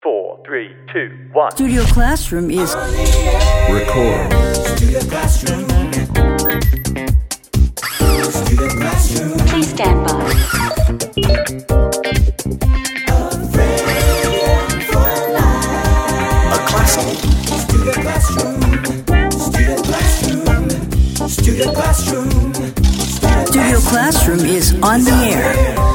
4, 3, 2, 1. Studio Classroom is Record. Studio Classroom. Studio Classroom. Please stand by. A classroom. Studio Classroom. Studio Classroom. Studio Classroom. Studio Classroom is on the air.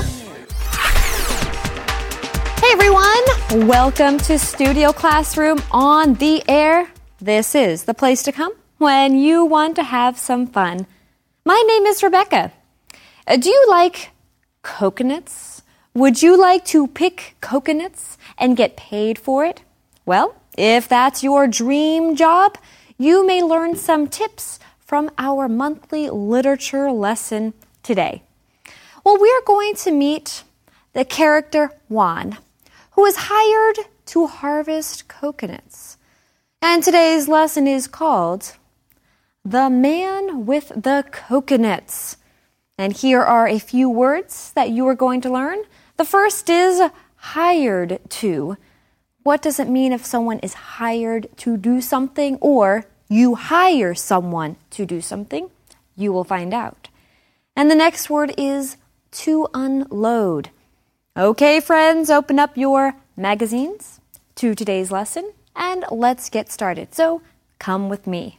Hey everyone, welcome to Studio Classroom on the air. This is the place to come when you want to have some fun. My name is Rebecca. Do you like coconuts? Would you like to pick coconuts and get paid for it? Well, if that's your dream job, you may learn some tips from our monthly literature lesson today. Well, we're going to meet the character Juan, who is hired to harvest coconuts. And today's lesson is called The Man with the Coconuts. And here are a few words that you are going to learn. The first is hired to. What does it mean if someone is hired to do something or you hire someone to do something? You will find out. And the next word is to unload. Okay, friends, open up your magazines to today's lesson and let's get started. So, come with me.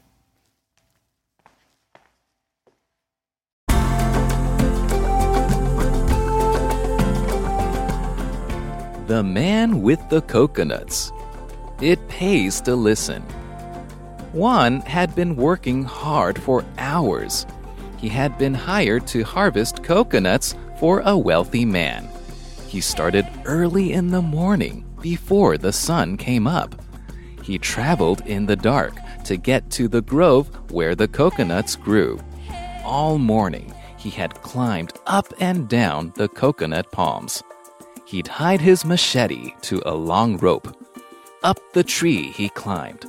The Man with the Coconuts. It pays to listen. Juan had been working hard for hours. He had been hired to harvest coconuts for a wealthy man. He started early in the morning before the sun came up. He traveled in the dark to get to the grove where the coconuts grew. All morning, he had climbed up and down the coconut palms. He'd tied his machete to a long rope. Up the tree he climbed.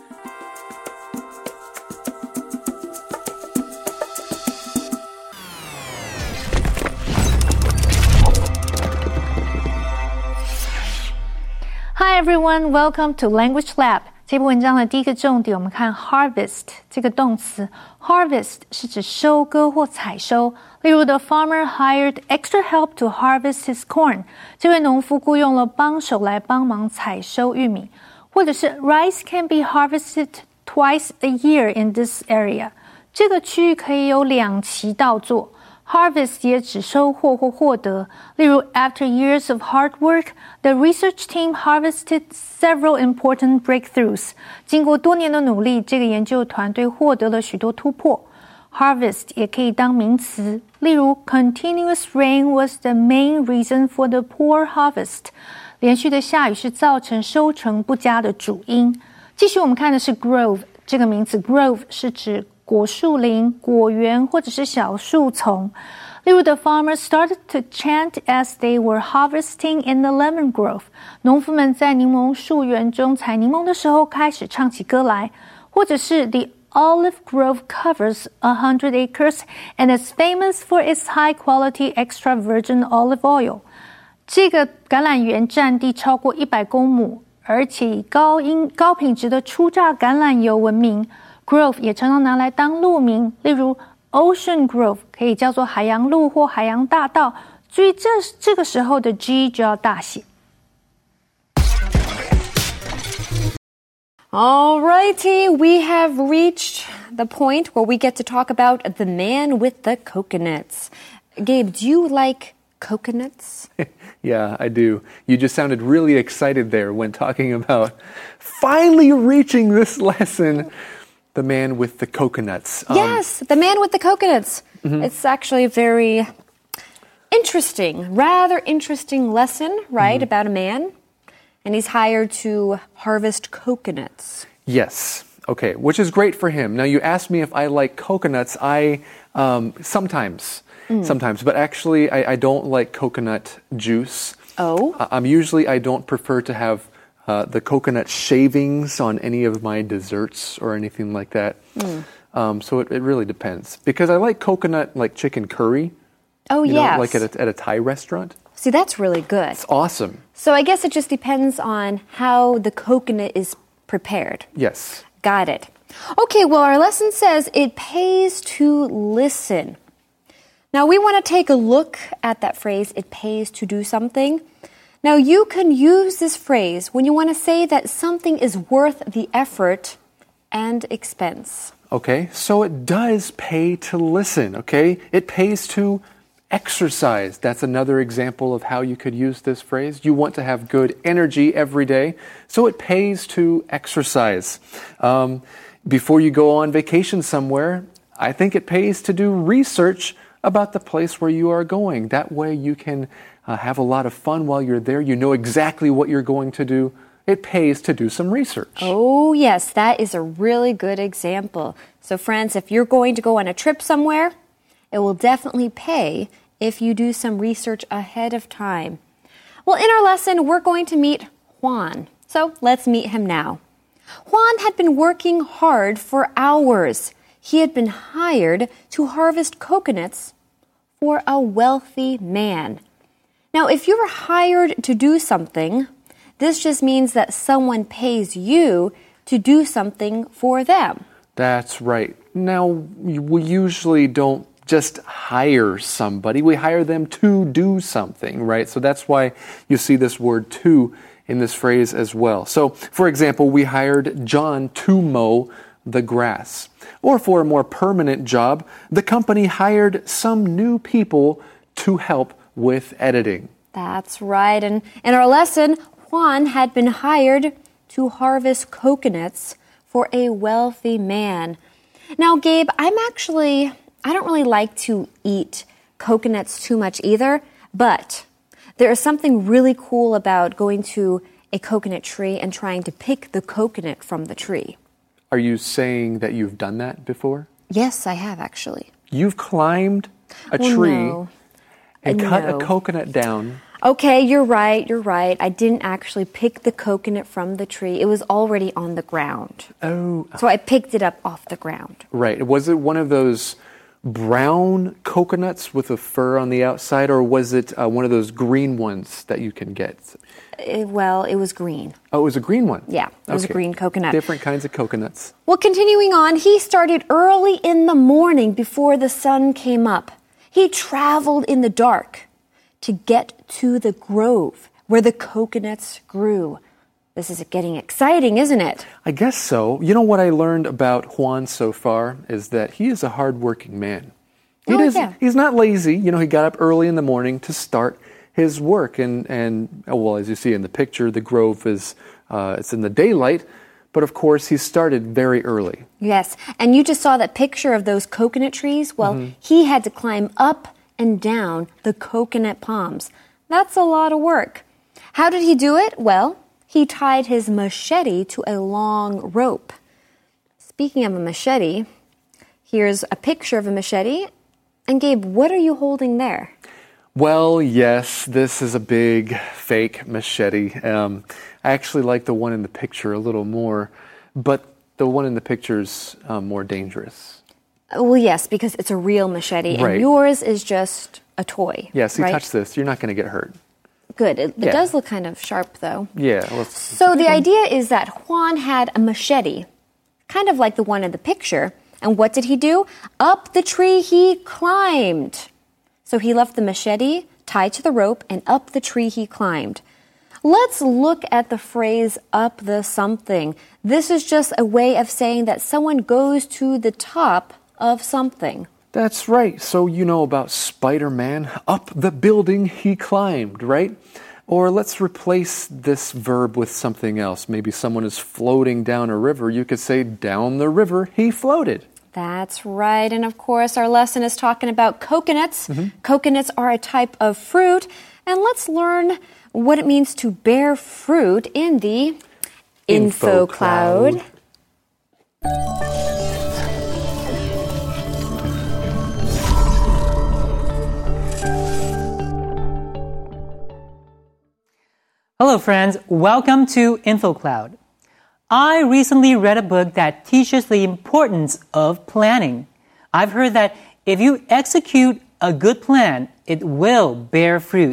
Hi everyone, welcome to Language Lab. 这部文章的第一个重点，我们看 harvest 这个动词。harvest 是指收割或采收。例如 The farmer hired extra help to harvest his corn. 这位农夫雇用了帮手来帮忙采收玉米。或者是 Rice can be harvested twice a year in this area. 这个区域可以有2期稻作。Harvest 也指收获或获得。例如 After years of hard work, the research team harvested several important breakthroughs. 经过多年的努力，这个研究团队获得了许多突破。Harvest 也可以当名词，例如 Continuous rain was the main reason for the poor harvest. 连续的下雨是造成收成不佳的主因。继续我们看的是 grove 这个名词 grove 是指果树林、果园或者是小树丛。例如 The farmers started to chant as they were harvesting in the lemon grove. 农夫们在柠檬树园中采柠檬的时候开始唱起歌来。或者是 The olive grove covers 100 acres and is famous for its high quality extra virgin olive oil. 这个橄榄园占地超过100公亩，而且以高品质的初榨橄榄油闻名。Grove 也常常拿来当路名，例如 Ocean Grove 可以叫做海洋路或海洋大道。注意这个时候的 G 就要大写。 Alrighty, we have reached the point where we get to talk about the man with the coconuts. Gabe, do you like coconuts? Yeah, I do. You just sounded really excited there when talking about finally reaching this lesson. The Man with the Coconuts. Yes, The Man with the Coconuts. Mm-hmm. It's actually a very rather interesting lesson, right, about a man. And he's hired to harvest coconuts. Yes. Okay, which is great for him. Now, you asked me if I like coconuts. I sometimes, but actually I don't like coconut juice. Oh? I don't prefer to have the coconut shavings on any of my desserts or anything like that. So it really depends. Because I like coconut, like chicken curry. Oh, you yes. know, like at a Thai restaurant. See, that's really good. It's awesome. So I guess it just depends on how the coconut is prepared. Yes. Got it. Okay, well, our lesson says it pays to listen. Now, we want to take a look at that phrase, it pays to do something. Now, you can use this phrase when you want to say that something is worth the effort and expense. Okay, so it does pay to listen, okay? It pays to exercise. That's another example of how you could use this phrase. You want to have good energy every day, so it pays to exercise. Before you go on vacation somewhere, I think it pays to do research about the place where you are going. That way you can have a lot of fun while you're there. You know exactly what you're going to do. It pays to do some research. Oh, yes, that is a really good example. So, friends, if you're going to go on a trip somewhere, it will definitely pay if you do some research ahead of time. Well, in our lesson, we're going to meet Juan. So, let's meet him now. Juan had been working hard for hours. He had been hired to harvest coconuts for a wealthy man. Now, if you're hired to do something, this just means that someone pays you to do something for them. That's right. Now, we usually don't just hire somebody. We hire them to do something, right? So that's why you see this word to in this phrase as well. So, for example, we hired John to mow the grass. Or for a more permanent job, the company hired some new people to help with editing. That's right. And in our lesson, Juan had been hired to harvest coconuts for a wealthy man. Now, Gabe, I don't really like to eat coconuts too much either, but there is something really cool about going to a coconut tree and trying to pick the coconut from the tree. Are you saying that you've done that before? Yes, I have actually. You've climbed a tree No. and cut a No. coconut down. Okay, you're right. I didn't actually pick the coconut from the tree. It was already on the ground. Oh, So I picked it up off the ground. right. Was it one of those brown coconuts with a fur on the outside, or was it one of those green ones that you can get? It was green. Oh, it was a green one. Yeah, it was a green coconut. Different kinds of coconuts. Well, continuing on, he started early in the morning before the sun came up. He traveled in the dark to get to the grove where the coconuts grew. This is getting exciting, isn't it? I guess so. You know what I learned about Juan so far is that he is a hardworking man. He's not lazy. You know, he got up early in the morning to start his work. And well, as you see in the picture, the grove is it's in the daylight. But of course, he started very early. Yes, and you just saw that picture of those coconut trees. Well, he had to climb up and down the coconut palms. That's a lot of work. How did he do it? Well, he tied his machete to a long rope. Speaking of a machete, here's a picture of a machete. And Gabe, what are you holding there? Well, yes, this is a big fake machete. I actually like the one in the picture a little more, but the one in the picture's more dangerous. Well, yes, because it's a real machete, Right. and yours is just a toy. Yeah, see, right? touch this. You're not going to get hurt. Good. It Yeah. does look kind of sharp, though. Yeah. Well, So the idea is that Juan had a machete, kind of like the one in the picture. And what did he do? Up the tree he climbed. So he left the machete tied to the rope, and up the tree he climbed. Let's look at the phrase up the something. This is just a way of saying that someone goes to the top of something. That's right. So you know about Spider-Man. Up the building he climbed, right? Or let's replace this verb with something else. Maybe someone is floating down a river. You could say, down the river he floated. That's right. And of course, our lesson is talking about coconuts. Coconuts are a type of fruit. And let's learn what it means to bear fruit in the Info Cloud. Hello friends, welcome to InfoCloud. I recently read a book that teaches the importance of planning. I've heard that if you execute a good plan, it will bear fruit.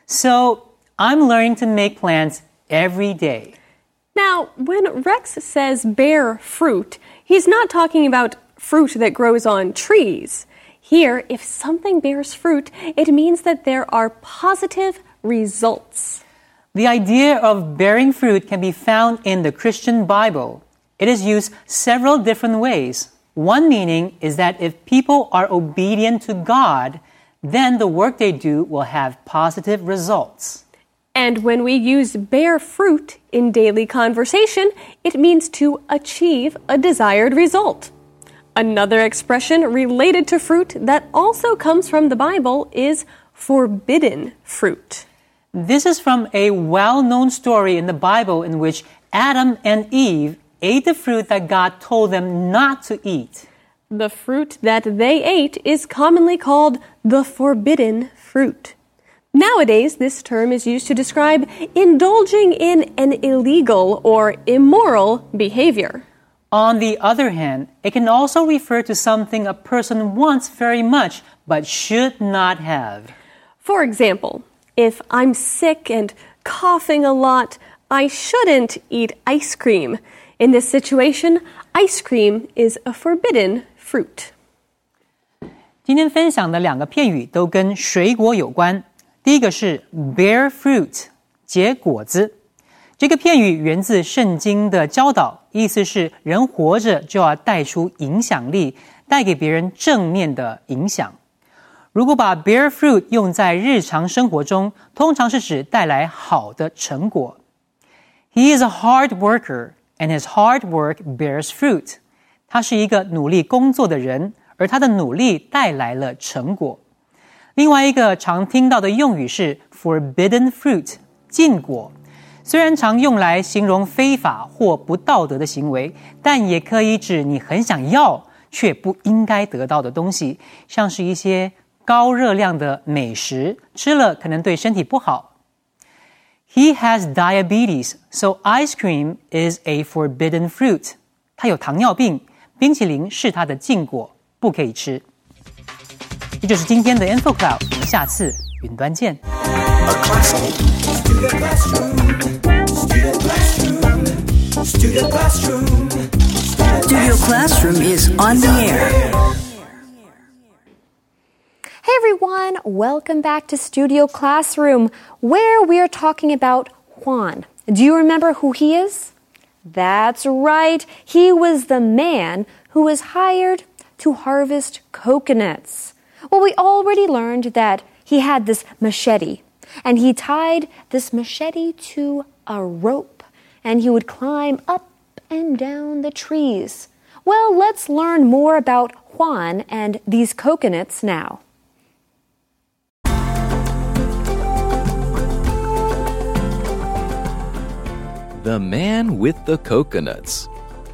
So I'm learning to make plans every day. Now, when Rex says bear fruit, he's not talking about fruit that grows on trees. Here, if something bears fruit, it means that there are positive results. The idea of bearing fruit can be found in the Christian Bible. It is used several different ways. One meaning is that if people are obedient to God, then the work they do will have positive results. And when we use bear fruit in daily conversation, it means to achieve a desired result. Another expression related to fruit that also comes from the Bible is forbidden fruit. This is from a well-known story in the Bible in which Adam and Eve ate the fruit that God told them not to eat. The fruit that they ate is commonly called the forbidden fruit. Nowadays, this term is used to describe indulging in an illegal or immoral behavior. On the other hand, it can also refer to something a person wants very much but should not have. For example, if I'm sick and coughing a lot, I shouldn't eat ice cream. In this situation, ice cream is a forbidden fruit. 今天分享的两个片语都跟水果有关。第一个是 bear fruit， 结果子。这个片语源自圣经的教导，意思是人活着就要带出影响力，带给别人正面的影响。如果把 bear fruit 用在日常生活中，通常是指带来好的成果。He is a hard worker, and his hard work bears fruit. 他是一个努力工作的人，而他的努力带来了成果。另外一个常听到的用语是 forbidden fruit， 禁果。虽然常用来形容非法或不道德的行为，但也可以指你很想要却不应该得到的东西，像是一些高热量的美食，吃了可能对身体不好。He has diabetes, so ice cream is a forbidden fruit. 他有糖尿病，冰淇淋是他的禁果，不可以吃。这就是今天的 InfoCloud， 我们下次云端见。 Studio Classroom is on the air. Hey everyone, welcome back to Studio Classroom, where we're talking about Juan. Do you remember who he is? That's right, he was the man who was hired to harvest coconuts. Well, we already learned that he had this machete, and he tied this machete to a rope, and he would climb up and down the trees. Well, let's learn more about Juan and these coconuts now. The man with the coconuts.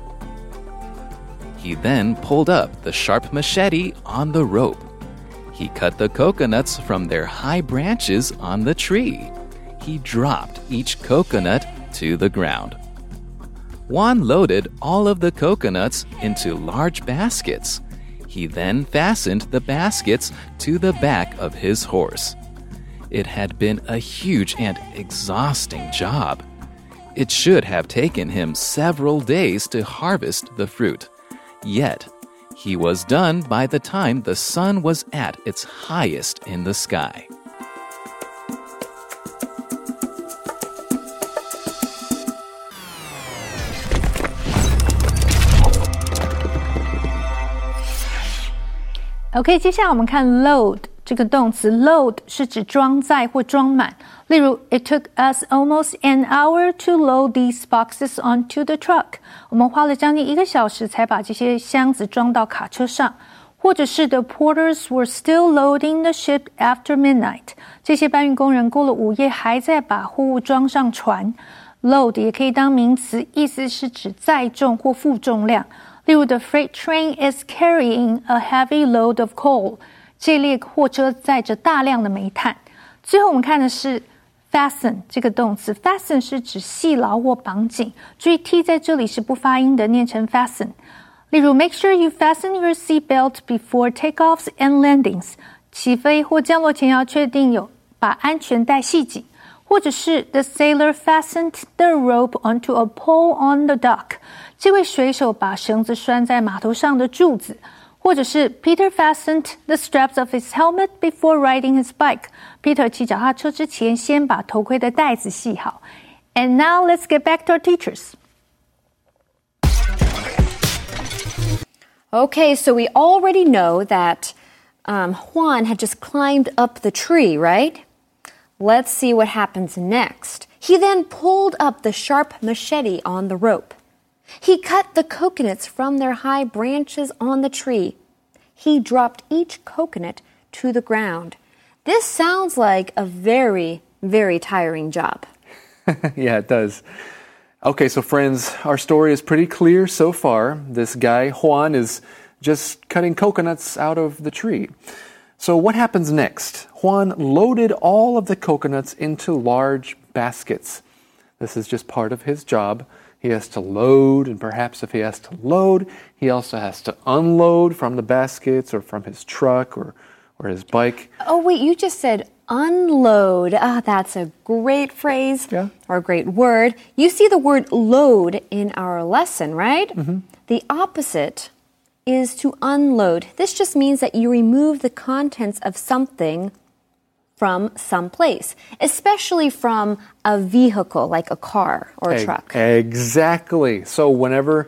He then pulled up the sharp machete on the rope. He cut the coconuts from their high branches on the tree. He dropped each coconut to the ground. Juan loaded all of the coconuts into large baskets. He then fastened the baskets to the back of his horse. It had been a huge and exhausting job. It should have taken him several days to harvest the fruit. Yet, he was done by the time the sun was at its highest in the sky. OK， 接下来我们看 load 这个动词 ，load 是指装载或装满。例如 ，It took us almost an hour to load these boxes onto the truck。我们花了将近1个小时才把这些箱子装到卡车上。或者是 The porters were still loading the ship after midnight。这些搬运工人过了午夜还在把货物装上船。load 也可以当名词，意思是指载重或负重量。例如 The freight train is carrying a heavy load of coal。这列货车载着大量的煤炭。最后我们看的是 fasten 这个动词 ，fasten 是指系牢或绑紧。注意 t 在这里是不发音的，念成 fasten。例如 Make sure you fasten your seat belt before takeoffs and landings。起飞或降落前要确定有把安全带系紧，或者是 The sailor fastened the rope onto a pole on the dock， 这位水手把绳子拴在码头上的柱子，或者是 Peter fastened the straps of his helmet before riding his bike， Peter 骑脚踏车之前先把头盔的带子系好。And now let's get back to our teachers. Okay, so we already know that Juan had just climbed up the tree, right? Let's see what happens next. He then pulled up the sharp machete on the rope. He cut the coconuts from their high branches on the tree. He dropped each coconut to the ground. This sounds like a very, very tiring job. Yeah, it does. Okay, so friends, our story is pretty clear so far. This guy, Juan, is just cutting coconuts out of the tree. So what happens next? Juan loaded all of the coconuts into large baskets. This is just part of his job. He has to load, and perhaps if he has to load, he also has to unload from the baskets or from his truck or his bike. Oh, wait, you just said unload. That's a great phrase or a great word. You see the word load in our lesson, right? Mm-hmm. The opposite is to unload. This just means that you remove the contents of something from some place, especially from a vehicle like a car or a truck. Exactly. So whenever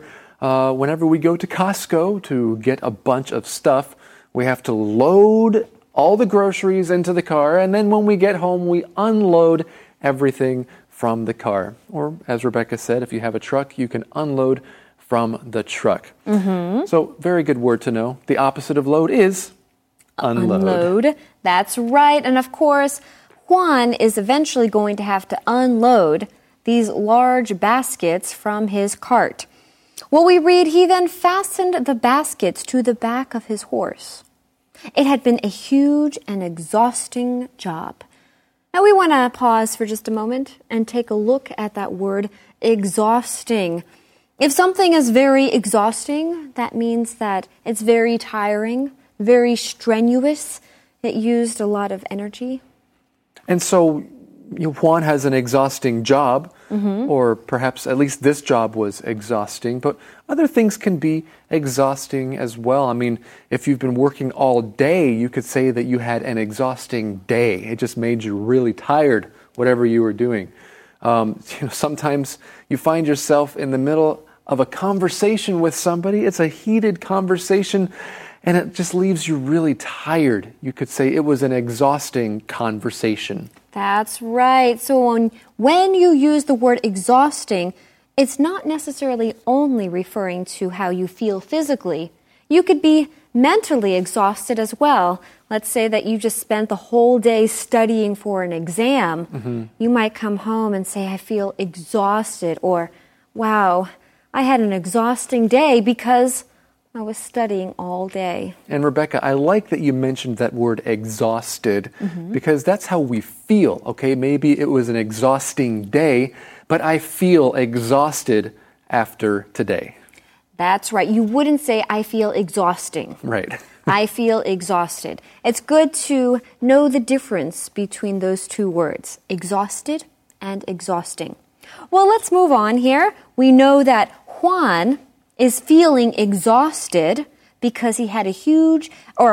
we go to Costco to get a bunch of stuff, we have to load all the groceries into the car, and then when we get home, we unload everything from the car. Or, as Rebecca said, if you have a truck, you can unload from the truck. Mm-hmm. So, very good word to know. The opposite of load is unload. Unload. That's right. And of course, Juan is eventually going to have to unload these large baskets from his cart. Well, we read, he then fastened the baskets to the back of his horse. It had been a huge and exhausting job. Now we want to pause for just a moment and take a look at that word, exhausting. If something is very exhausting, that means that it's very tiring, very strenuous. It used a lot of energy. And so Juan has an exhausting job, or perhaps at least this job was exhausting, but other things can be exhausting as well. I mean, if you've been working all day, you could say that you had an exhausting day. It just made you really tired, whatever you were doing. Sometimes you find yourself in the middle of a conversation with somebody. It's a heated conversation, and it just leaves you really tired. You could say it was an exhausting conversation. That's right. So when you use the word exhausting, it's not necessarily only referring to how you feel physically. You could be mentally exhausted as well. Let's say that you just spent the whole day studying for an exam. Mm-hmm. You might come home and say, I feel exhausted, or, wow, I had an exhausting day because I was studying all day. And Rebecca, I like that you mentioned that word exhausted, because that's how we feel, okay? Maybe it was an exhausting day, but I feel exhausted after today. That's right. You wouldn't say, I feel exhausting. Right. I feel exhausted. It's good to know the difference between those two words, exhausted and exhausting. Well, let's move on here. We know that Juan is feeling exhausted because he had a huge,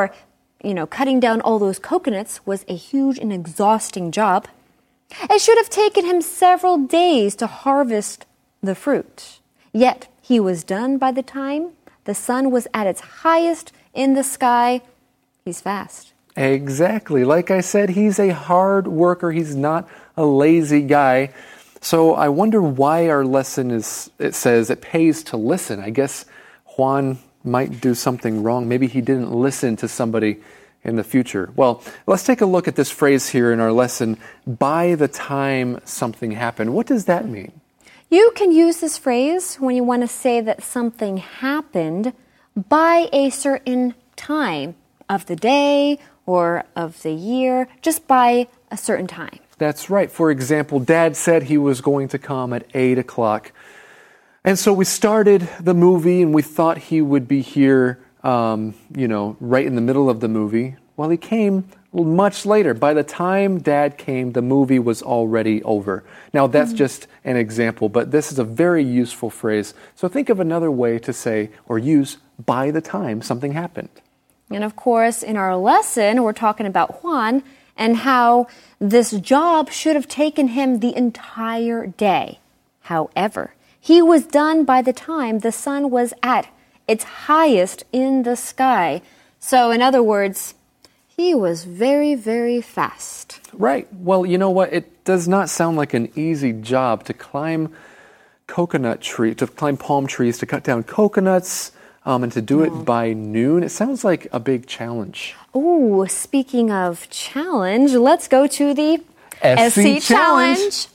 cutting down all those coconuts was a huge and exhausting job. It should have taken him several days to harvest the fruit. Yet, he was done by the time the sun was at its highest in the sky. He's fast. Exactly. Like I said, he's a hard worker. He's not a lazy guy. So I wonder why our lesson it says it pays to listen. I guess Juan might do something wrong. Maybe he didn't listen to somebody in the future. Well, let's take a look at this phrase here in our lesson, by the time something happened. What does that mean? You can use this phrase when you want to say that something happened by a certain time of the day or of the year, just by a certain time. That's right. For example, Dad said he was going to come at 8 o'clock. And so we started the movie and we thought he would be here, right in the middle of the movie. Well, he came much later. By the time Dad came, the movie was already over. Now, that's just an example, but this is a very useful phrase. So think of another way to say or use by the time something happened. And of course, in our lesson, we're talking about Juan and how this job should have taken him the entire day. However, he was done by the time the sun was at its highest in the sky. So, in other words, he was very, very fast. Right. Well, you know what? It does not sound like an easy job to climb palm trees, to cut down coconuts, and to do it by noon. It sounds like a big challenge. Ooh, speaking of challenge, let's go to the SC Challenge.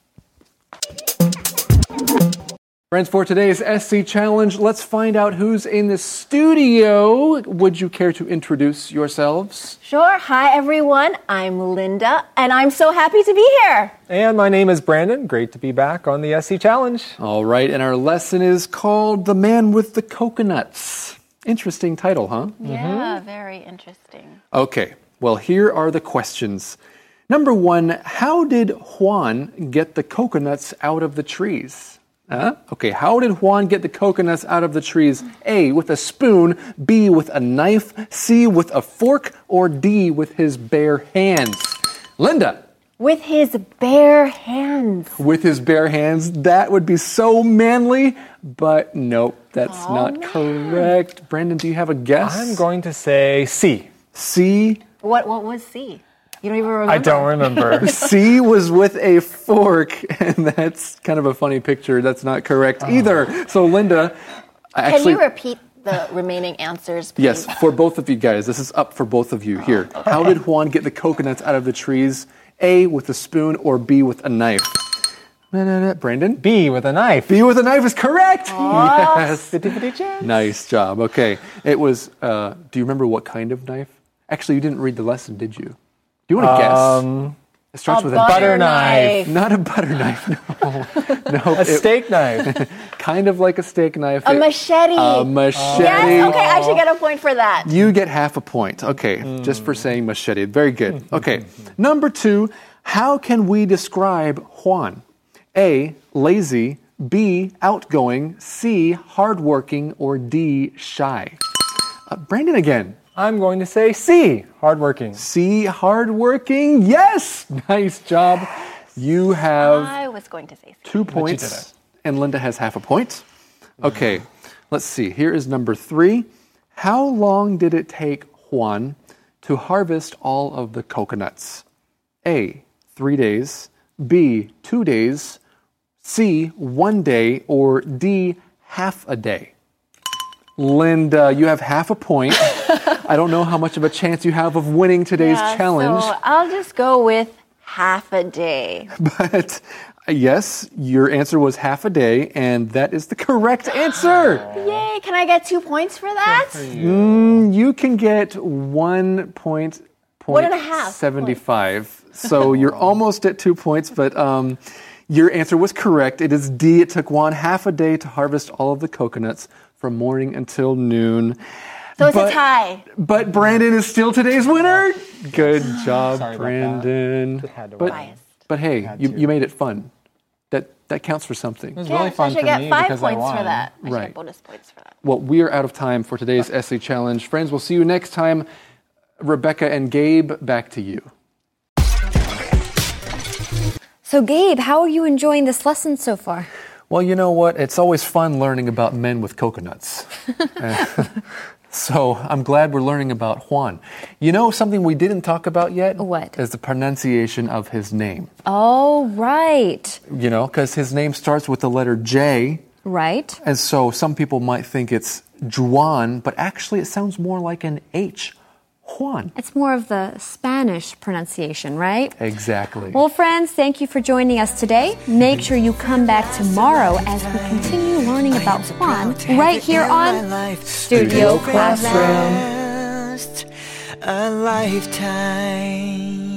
Friends, for today's SC Challenge, let's find out who's in the studio. Would you care to introduce yourselves? Sure. Hi, everyone. I'm Linda, and I'm so happy to be here. And my name is Brandon. Great to be back on the SC Challenge. All right, and our lesson is called The Man with the Coconuts. Interesting title, huh? Yeah, very interesting. Okay, well, here are the questions. Number 1, how did Juan get the coconuts out of the trees? Okay, how did Juan get the coconuts out of the trees? A, with a spoon, B, with a knife, C, with a fork, or D, with his bare hands? Linda. With his bare hands. With his bare hands. That would be so manly, but nope, that's not correct. Brandon, do you have a guess? I'm going to say C. C? What was C? You don't even remember? I don't remember. C was with a fork, and that's kind of a funny picture. That's not correct either. So, Linda, Can you repeat the remaining answers, please? Yes, for both of you guys. This is up for both of you here. Okay. How did Juan get the coconuts out of the trees? A, with a spoon, or B, with a knife? Brandon? B, with a knife. B, with a knife is correct! Oh. Yes. 50-50 chance. Nice job. Okay. It was, do you remember what kind of knife? Actually, you didn't read the lesson, did you? Do you want to guess? It starts with a butter knife. Not a butter knife, no. A steak knife. Kind of like a steak knife. A machete. A machete. Yes, okay, I should get a point for that. You get half a point. Okay, just for saying machete. Very good. Okay, number 2, how can we describe Juan? A, lazy, B, outgoing, C, hardworking, or D, shy? Brandon again. I'm going to say C, hardworking. C, hardworking. Yes! Nice job. You have I was going to say C. 2 points, and Linda has half a point. Okay, let's see. Here is number 3. How long did it take Juan to harvest all of the coconuts? A, 3 days, B, 2 days, C, 1 day, or D, half a day? Linda, you have half a point. I don't know how much of a chance you have of winning today's challenge. So I'll just go with half a day. But yes, your answer was half a day, and that is the correct answer. Yay, can I get 2 points for that? You can get 1.75. So you're almost at 2 points, but your answer was correct. It is D. It took Juan half a day to harvest all of the coconuts from morning until noon. So it's a tie. But Brandon is still today's winner. Good job, Sorry about Brandon. that. Had to But hey, you made it fun. That counts for something. It was really fun I should for get me 5 because I points won. for that. I should Right. get bonus points for that. Well, we are out of time for today's essay challenge. Friends, we'll see you next time. Rebecca and Gabe, back to you. So, Gabe, how are you enjoying this lesson so far? Well, you know what? It's always fun learning about men with coconuts. So I'm glad we're learning about Juan. You know something we didn't talk about yet? What? Is the pronunciation of his name. Oh, right. You know, because his name starts with the letter J. Right. And so some people might think it's Juan, but actually it sounds more like an H. Juan. It's more of the Spanish pronunciation, right? Exactly. Well, friends, thank you for joining us today. Make sure you come back tomorrow as we continue learning about Juan right here on Studio Classroom. A lifetime.